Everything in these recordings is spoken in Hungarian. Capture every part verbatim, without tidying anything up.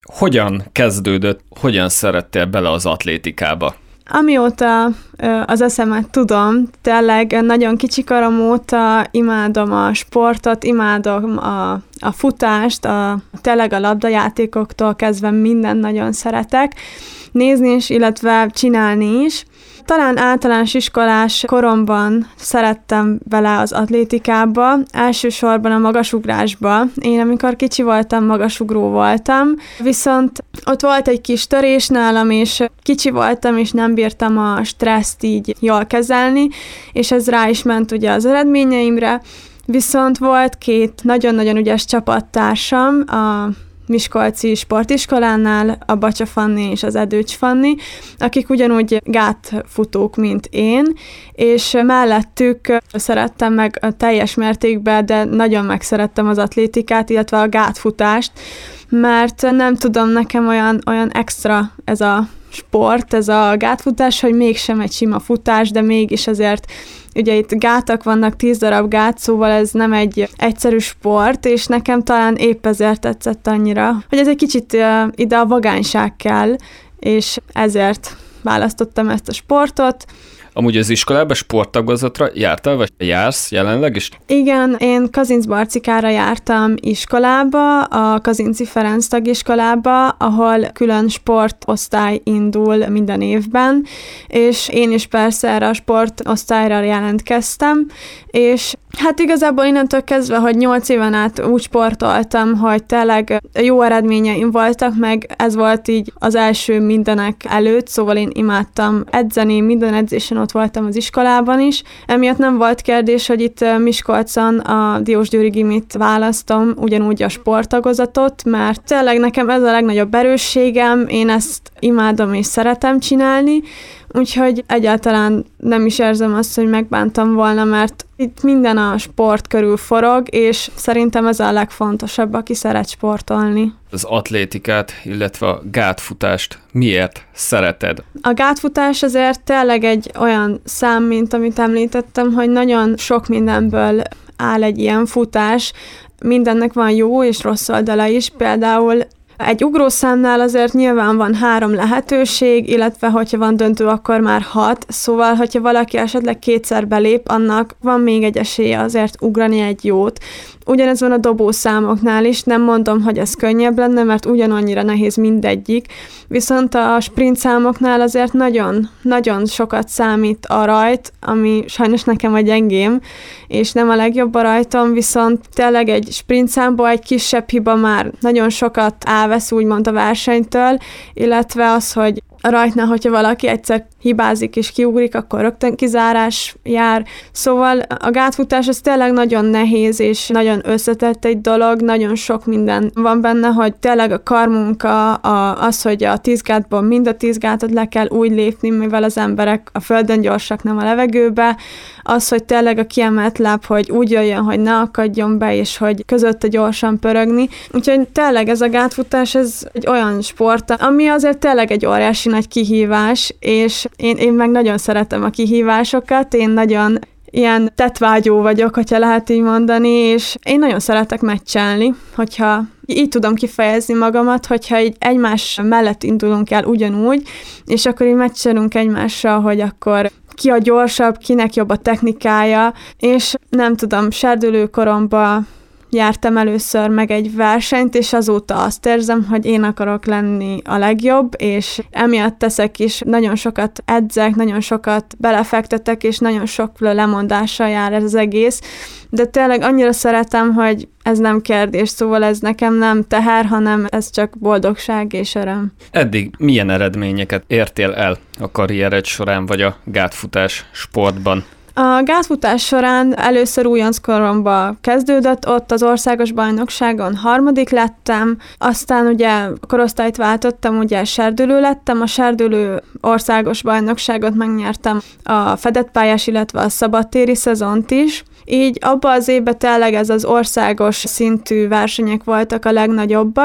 Hogyan kezdődött, hogyan szerettél bele az atlétikába? Amióta az eszemet tudom, tényleg nagyon kicsikorom óta imádom a sportot, imádom a, a futást, a, tényleg a labdajátékoktól kezdve mindent nagyon szeretek nézni is, illetve csinálni is. Talán általános iskolás koromban szerettem bele az atlétikába, elsősorban a magasugrásba. Én amikor kicsi voltam, magasugró voltam, viszont ott volt egy kis törés nálam, és kicsi voltam, és nem bírtam a stresszt így jól kezelni, és ez rá is ment ugye az eredményeimre. Viszont volt két nagyon-nagyon ügyes csapattársam, a miskolci sportiskolánál, a Bacsa Fanni és az Edőcs Fanni, akik ugyanúgy gátfutók, mint én, és mellettük szerettem meg a teljes mértékben, de nagyon megszerettem az atlétikát, illetve a gátfutást, mert nem tudom, nekem olyan, olyan extra ez a sport, ez a gátfutás, hogy mégsem egy sima futás, de mégis azért ugye itt gátak vannak, tíz darab gát, szóval ez nem egy egyszerű sport, és nekem talán épp ezért tetszett annyira, hogy ez egy kicsit uh, ide a vagányság kell, és ezért választottam ezt a sportot. Amúgy az iskolában sporttagozatra jártál, vagy jársz jelenleg is? Igen, én Kazincbarcikára jártam iskolába, a Kazinci Ferenc tagiskolába, ahol külön sportosztály indul minden évben, és én is persze erre a sportosztályra jelentkeztem, és hát igazából innentől kezdve, hogy nyolc éven át úgy sportoltam, hogy tényleg jó eredményeim voltak, meg ez volt így az első mindenek előtt, szóval én imádtam edzeni, minden edzésen ott voltam az iskolában is. Emiatt nem volt kérdés, hogy itt Miskolcon a Diósgyőri Gimit választom, ugyanúgy a sporttagozatot, mert tényleg nekem ez a legnagyobb erősségem, én ezt imádom és szeretem csinálni, úgyhogy egyáltalán nem is érzem azt, hogy megbántam volna, mert itt minden a sport körül forog, és szerintem ez a legfontosabb, aki szeret sportolni. Az atlétikát, illetve a gátfutást miért szereted? A gátfutás azért tényleg egy olyan szám, mint amit említettem, hogy nagyon sok mindenből áll egy ilyen futás. Mindennek van jó és rossz oldala is, például egy ugrószámnál azért nyilván van három lehetőség, illetve hogyha van döntő, akkor már hat, szóval hogyha valaki esetleg kétszer belép, annak van még egy esélye azért ugrani egy jót. Ugyanez van a dobószámoknál is, nem mondom, hogy ez könnyebb lenne, mert ugyanannyira nehéz mindegyik, viszont a sprint számoknál azért nagyon, nagyon sokat számít a rajt, ami sajnos nekem a gyengém, és nem a legjobb a rajtom, viszont tényleg egy sprint számból egy kisebb hiba már nagyon sokat elvesz úgymond a versenytől, illetve az, hogy a rajtnál, hogyha valaki egyszer hibázik és kiugrik, akkor rögtön kizárás jár. Szóval a gátfutás az tényleg nagyon nehéz és nagyon összetett egy dolog, nagyon sok minden van benne, hogy tényleg a karmunka, a, az, hogy a tíz gátból mind a tíz gátot le kell úgy lépni, mivel az emberek a földön gyorsak, nem a levegőbe, az, hogy tényleg a kiemelt láb, hogy úgy jöjjön, hogy ne akadjon be, és hogy közötte gyorsan pörögni. Úgyhogy tényleg ez a gátfutás, ez egy olyan sport, ami azért tényleg egy óriási nagy kihívás, és én, én meg nagyon szeretem a kihívásokat, én nagyon ilyen tettvágyó vagyok, hogyha lehet így mondani, és én nagyon szeretek meccselni, hogyha így tudom kifejezni magamat, hogyha így egymás mellett indulunk el ugyanúgy, és akkor így meccselünk egymással, hogy akkor ki a gyorsabb, kinek jobb a technikája, és nem tudom, serdülőkoromban jártam először meg egy versenyt, és azóta azt érzem, hogy én akarok lenni a legjobb, és emiatt teszek is, nagyon sokat edzek, nagyon sokat belefektetek, és nagyon sok lemondással jár ez az egész, de tényleg annyira szeretem, hogy ez nem kérdés, szóval ez nekem nem teher, hanem ez csak boldogság és öröm. Eddig milyen eredményeket értél el a karriered során, vagy a gátfutás sportban? A gátfutás során először újonckoromban kezdődött, ott az országos bajnokságon harmadik lettem, aztán ugye korosztályt váltottam, ugye serdülő lettem, a serdülő országos bajnokságot megnyertem, a fedett pályás, illetve a szabadtéri szezont is. Így abban az évben tényleg ez az országos szintű versenyek voltak a legnagyobbak,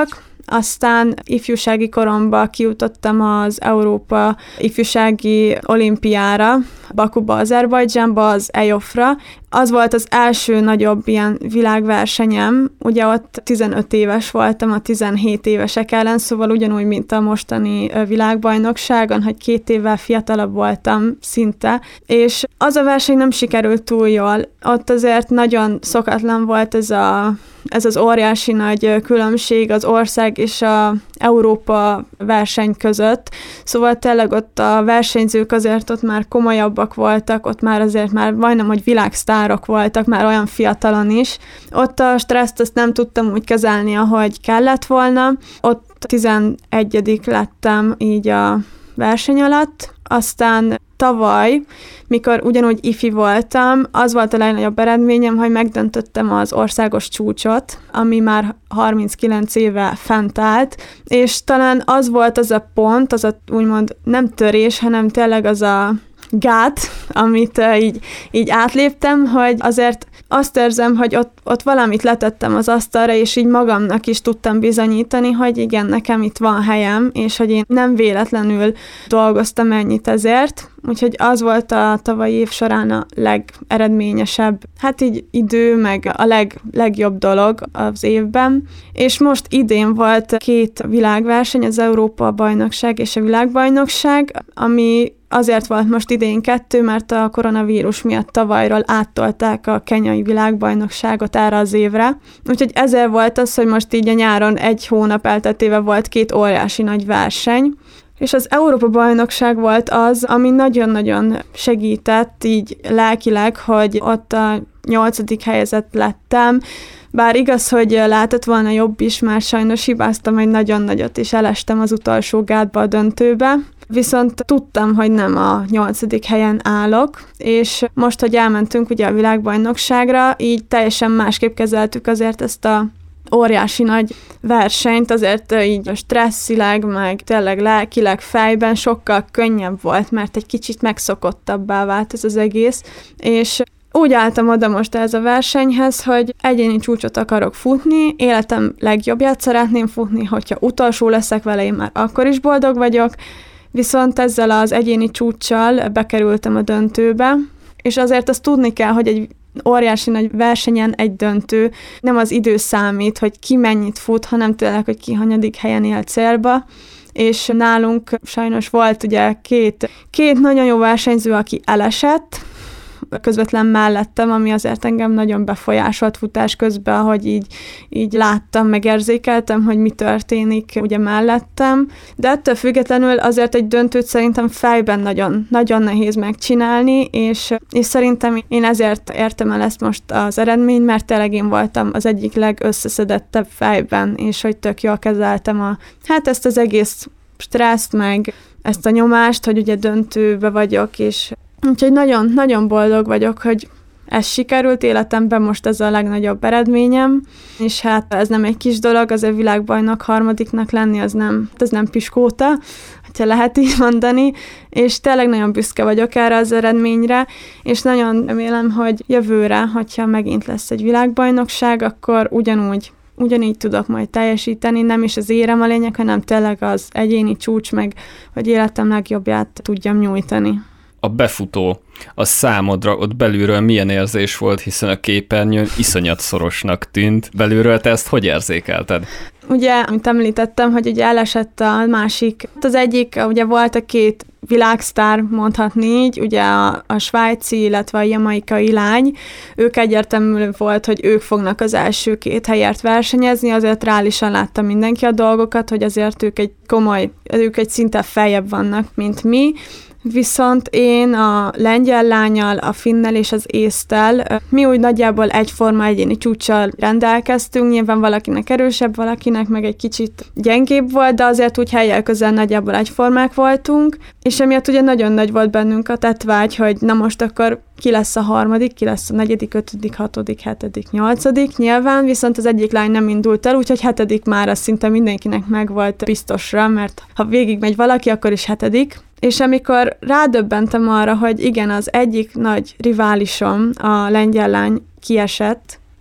aztán ifjúsági koromban kijutottam az Európa ifjúsági olimpiára, Bakuba, Azerbajdzsánba, az E J O F-ra. Az volt az első nagyobb ilyen világversenyem, ugye ott tizenöt éves voltam a tizenhét évesek ellen, szóval ugyanúgy, mint a mostani világbajnokságon, hogy két évvel fiatalabb voltam szinte, és az a verseny nem sikerült túl jól. Ott azért nagyon szokatlan volt ez a ez az óriási nagy különbség az ország és a Európa verseny között. Szóval tényleg ott a versenyzők azért ott már komolyabbak voltak, ott már azért már majdnem, hogy világsztárok voltak, már olyan fiatalon is. Ott a stresszt azt nem tudtam úgy kezelni, ahogy kellett volna. Ott tizenegyedik lettem így a verseny alatt, aztán tavaly, mikor ugyanúgy ifi voltam, az volt a legnagyobb eredményem, hogy megdöntöttem az országos csúcsot, ami már harminckilenc éve fent állt, és talán az volt az a pont, az a úgymond nem törés, hanem tényleg az a gát, amit uh, így, így átléptem, hogy azért azt érzem, hogy ott, ott valamit letettem az asztalra, és így magamnak is tudtam bizonyítani, hogy igen, nekem itt van helyem, és hogy én nem véletlenül dolgoztam ennyit ezért. Úgyhogy az volt a tavalyi év során a legeredményesebb, hát így idő, meg a leg, legjobb dolog az évben. És most idén volt két világverseny, az Európa-bajnokság és a világbajnokság, ami azért volt most idén kettő, mert a koronavírus miatt tavalyról áttolták a kenyai világbajnokságot erre az évre. Úgyhogy ezért volt az, hogy most így a nyáron egy hónap elteltével volt két óriási nagy verseny. És az Európa-bajnokság volt az, ami nagyon-nagyon segített így lelkileg, hogy ott a nyolcadik helyezett lettem. Bár igaz, hogy lehetett volna jobb is, mert sajnos hibáztam egy nagyon nagyot, és elestem az utolsó gátba a döntőbe. Viszont tudtam, hogy nem a nyolcadik helyen állok, és most, hogy elmentünk ugye a világbajnokságra, így teljesen másképp kezeltük azért ezt a óriási nagy versenyt, azért így stresszileg, meg tényleg lelkileg, fejben sokkal könnyebb volt, mert egy kicsit megszokottabbá vált ez az egész, és úgy álltam oda most ez a versenyhez, hogy egyéni csúcsot akarok futni, életem legjobbját szeretném futni, hogyha utolsó leszek vele, én már akkor is boldog vagyok, viszont ezzel az egyéni csúccsal bekerültem a döntőbe, és azért azt tudni kell, hogy egy óriási nagy versenyen egy döntő, nem az idő számít, hogy ki mennyit fut, hanem tényleg, hogy ki hanyadik helyen él célba, és nálunk sajnos volt ugye két, két nagyon jó versenyző, aki elesett, közvetlen mellettem, ami azért engem nagyon befolyásolt futás közben, hogy így, így láttam, megérzékeltem, hogy mi történik ugye mellettem, de ettől függetlenül azért egy döntőt szerintem fejben nagyon, nagyon nehéz megcsinálni, és, és szerintem én ezért értem el ezt most az eredményt, mert tényleg én voltam az egyik legösszeszedettebb fejben, és hogy tök jól kezeltem a, hát ezt az egész stresszt, meg ezt a nyomást, hogy ugye döntőbe vagyok, és úgyhogy nagyon, nagyon boldog vagyok, hogy ez sikerült életemben, most ez a legnagyobb eredményem, és hát ez nem egy kis dolog, azért világbajnok harmadiknak lenni, az nem, az nem piskóta, hogyha lehet így mondani, és tényleg nagyon büszke vagyok erre az eredményre, és nagyon remélem, hogy jövőre, hogyha megint lesz egy világbajnokság, akkor ugyanúgy ugyanígy tudok majd teljesíteni, nem is az érem a lényeg, hanem tényleg az egyéni csúcs, meg hogy életem legjobbját tudjam nyújtani. A befutó, a számodra ott belülről milyen érzés volt, hiszen a képernyőn iszonyat szorosnak tűnt. Belülről te ezt hogy érzékelted? Ugye, amit említettem, hogy ugye elesett a másik. Az egyik, ugye volt a két világsztár, mondhatni így, ugye a, a svájci, illetve a jamaikai lány. Ők egyértelmű volt, hogy ők fognak az első két helyért versenyezni, azért reálisan látta mindenki a dolgokat, hogy azért ők egy komoly, ők egy szinten feljebb vannak, mint mi. Viszont én a lengyel lánnyal, a finnel és az észttel, mi úgy nagyjából egyforma egyéni csúccsal rendelkeztünk, nyilván valakinek erősebb, valakinek meg egy kicsit gyengébb volt, de azért úgy helyjel közel nagyjából egyformák voltunk, és emiatt ugye nagyon nagy volt bennünk a tettvágy, hogy na most akkor ki lesz a harmadik, ki lesz a negyedik, ötödik, hatodik, hetedik, nyolcadik, nyilván, viszont az egyik lány nem indult el, úgyhogy hetedik már az szinte mindenkinek megvolt biztosra, mert ha végigmegy valaki, akkor is hetedik. És amikor rádöbbentem arra, hogy igen, az egyik nagy riválisom, a lengyel lány kiesett,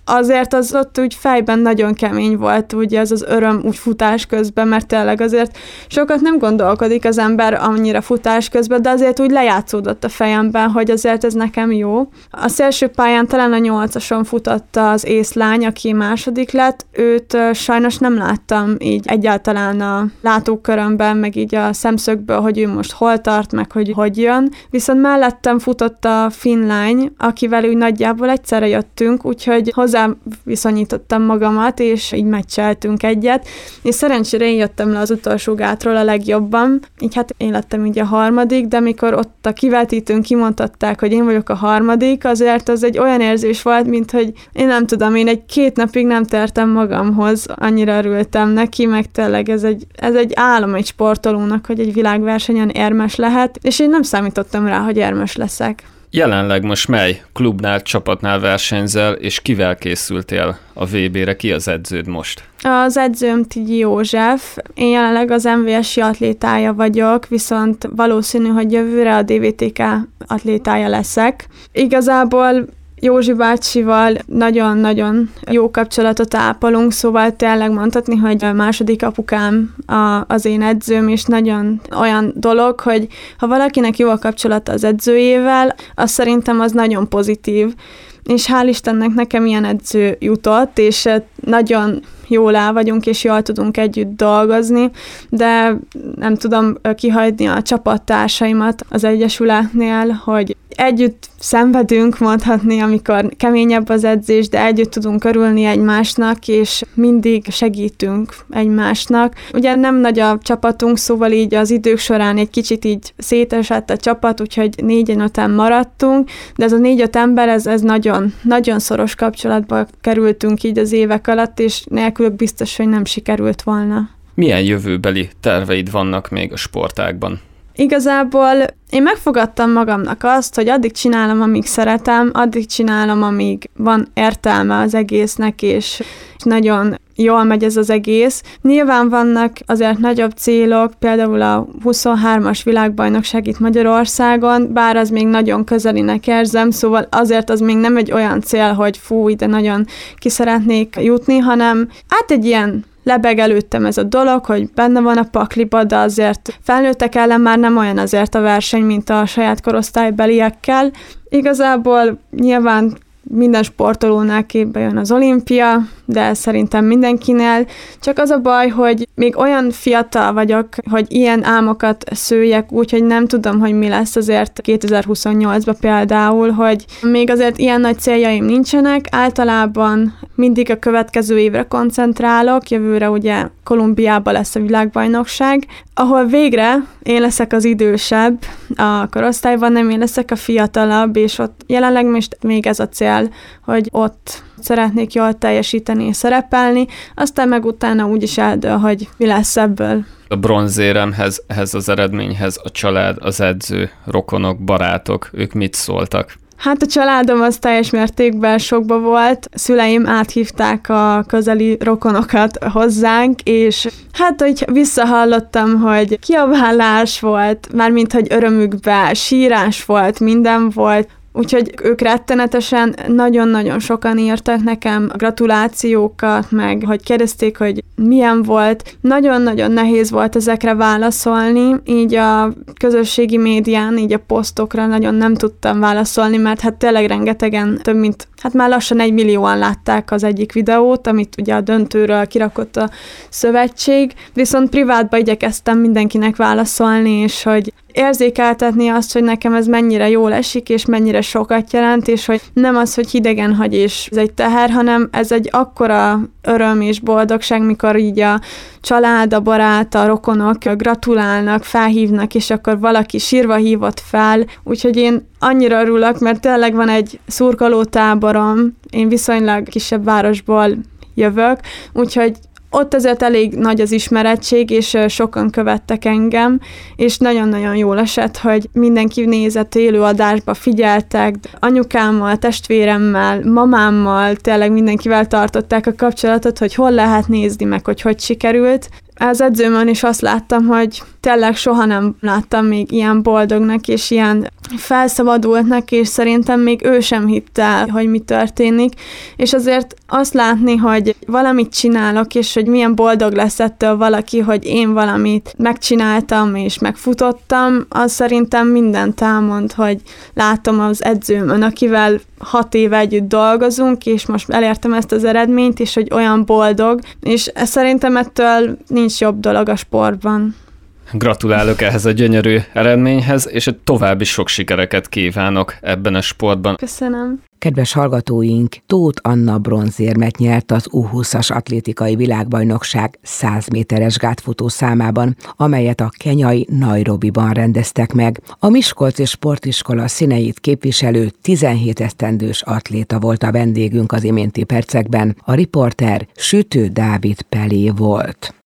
azért az ott úgy fejben nagyon kemény volt, ugye ez az öröm úgy futás közben, mert tényleg azért sokat nem gondolkodik az ember annyira futás közben, de azért úgy lejátszódott a fejemben, hogy azért ez nekem jó. A szélső pályán talán a nyolcason futotta az észlány, aki második lett, őt sajnos nem láttam így egyáltalán a látókörömben, meg így a szemszögből, hogy ő most hol tart, meg hogy hogy jön. Viszont mellettem futott a finn lány, akivel úgy nagyjából egyszerre jöttünk, úgyhogy hozzá viszonyítottam magamat, és így meccseltünk egyet, és szerencsére én jöttem le az utolsó gátról a legjobban, így hát én lettem így a harmadik, de mikor ott a kivetítőn kimondtatták, hogy én vagyok a harmadik, azért az egy olyan érzés volt, mint hogy én nem tudom, én egy két napig nem tértem magamhoz, annyira örültem neki, meg tényleg ez egy, ez egy álom egy sportolónak, hogy egy világversenyen érmes lehet, és én nem számítottam rá, hogy érmes leszek. Jelenleg most mely klubnál, csapatnál versenyzel, és kivel készültél a vé bére? Ki az edződ most? Az edzőm Tigyi József. Én jelenleg az em vé es-i atlétája vagyok, viszont valószínű, hogy jövőre a dé vé té ká atlétája leszek. Igazából Józsi bácsival nagyon-nagyon jó kapcsolatot ápolunk, szóval tényleg mondhatni, hogy a második apukám a, az én edzőm, és nagyon olyan dolog, hogy ha valakinek jó a kapcsolata az edzőjével, az szerintem az nagyon pozitív. És hál' Istennek nekem ilyen edző jutott, és nagyon jól el vagyunk, és jól tudunk együtt dolgozni, de nem tudom kihagyni a csapattársaimat az Egyesületnél, hogy együtt szenvedünk, mondhatni, amikor keményebb az edzés, de együtt tudunk örülni egymásnak, és mindig segítünk egymásnak. Ugye nem nagy a csapatunk, szóval így az idők során egy kicsit így szétesett a csapat, úgyhogy négyen-öten maradtunk, de ez a négy-öt ember, ez, ez nagyon, nagyon szoros kapcsolatba kerültünk így az évek alatt, és nélkülük biztos, hogy nem sikerült volna. Milyen jövőbeli terveid vannak még a sportágban? Igazából én megfogadtam magamnak azt, hogy addig csinálom, amíg szeretem, addig csinálom, amíg van értelme az egésznek, és nagyon jól megy ez az egész. Nyilván vannak azért nagyobb célok, például a huszonhármas világbajnokság itt Magyarországon, bár az még nagyon közelinek érzem, szóval azért az még nem egy olyan cél, hogy fú, ide nagyon ki szeretnék jutni, hanem hát egy ilyen lebeg előttem ez a dolog, hogy benne van a pakliba, de azért felnőttek ellen már nem olyan azért a verseny, mint a saját korosztálybeliekkel. Igazából nyilván minden sportolónál képbe jön az olimpia, de szerintem mindenkinél. Csak az a baj, hogy még olyan fiatal vagyok, hogy ilyen álmokat szőjek úgy, hogy nem tudom, hogy mi lesz azért kétezer-huszonnyolcban például, hogy még azért ilyen nagy céljaim nincsenek. Általában mindig a következő évre koncentrálok, jövőre ugye Kolumbiában lesz a világbajnokság, ahol végre én leszek az idősebb a korosztályban, nem én leszek a fiatalabb, és ott jelenleg most még ez a cél, hogy ott szeretnék jól teljesíteni és szerepelni, aztán meg utána úgyis eldől, hogy mi lesz ebből. A bronzéremhez, ehhez az eredményhez a család, az edző, rokonok, barátok, ők mit szóltak? Hát a családom az teljes mértékben sokba volt, szüleim áthívták a közeli rokonokat hozzánk, és hát, hogy visszahallottam, hogy kiabálás volt, mármint, hogy örömükben sírás volt, minden volt, úgyhogy ők rettenetesen nagyon-nagyon sokan írtak nekem gratulációkat, meg hogy kérdezték, hogy milyen volt. Nagyon-nagyon nehéz volt ezekre válaszolni, így a közösségi médián, így a posztokra nagyon nem tudtam válaszolni, mert hát tényleg rengetegen, több mint, hát már lassan egy millióan látták az egyik videót, amit ugye a döntőről kirakott a szövetség, viszont privátban igyekeztem mindenkinek válaszolni, és hogy érzékeltetni azt, hogy nekem ez mennyire jól esik, és mennyire sokat jelent, és hogy nem az, hogy hidegen hagy, és ez egy teher, hanem ez egy akkora öröm és boldogság, mikor így a család, a barát, a rokonok gratulálnak, felhívnak, és akkor valaki sírva hívott fel, úgyhogy én annyira örülök, mert tényleg van egy szurkolótáborom, én viszonylag kisebb városból jövök, úgyhogy ott azért elég nagy az ismerettség, és sokan követtek engem, és nagyon-nagyon jól esett, hogy mindenki nézett élő adásba, figyeltek, anyukámmal, testvéremmel, mamámmal, tényleg mindenkivel tartották a kapcsolatot, hogy hol lehet nézni, meg hogy hogy sikerült. Az edzőmön is azt láttam, hogy tényleg soha nem láttam még ilyen boldognak és ilyen felszabadultnak, és szerintem még ő sem hitte el, hogy mi történik, és azért azt látni, hogy valamit csinálok, és hogy milyen boldog lesz ettől valaki, hogy én valamit megcsináltam és megfutottam, az szerintem mindent elmond, hogy látom az edzőmön, akivel hat éve együtt dolgozunk, és most elértem ezt az eredményt, és hogy olyan boldog, és szerintem ettől nincs jobb dolog a sportban. Gratulálok ehhez a gyönyörű eredményhez, és egy további sok sikereket kívánok ebben a sportban. Köszönöm. Kedves hallgatóink, Tóth Anna bronzérmet nyert az U húszas atlétikai világbajnokság száz méteres gátfutó számában, amelyet a kenyai Nairobiban rendeztek meg. A Miskolci Sportiskola színeit képviselő tizenhét esztendős atléta volt a vendégünk az iménti percekben, a riporter Sütő Dávid Pelé volt.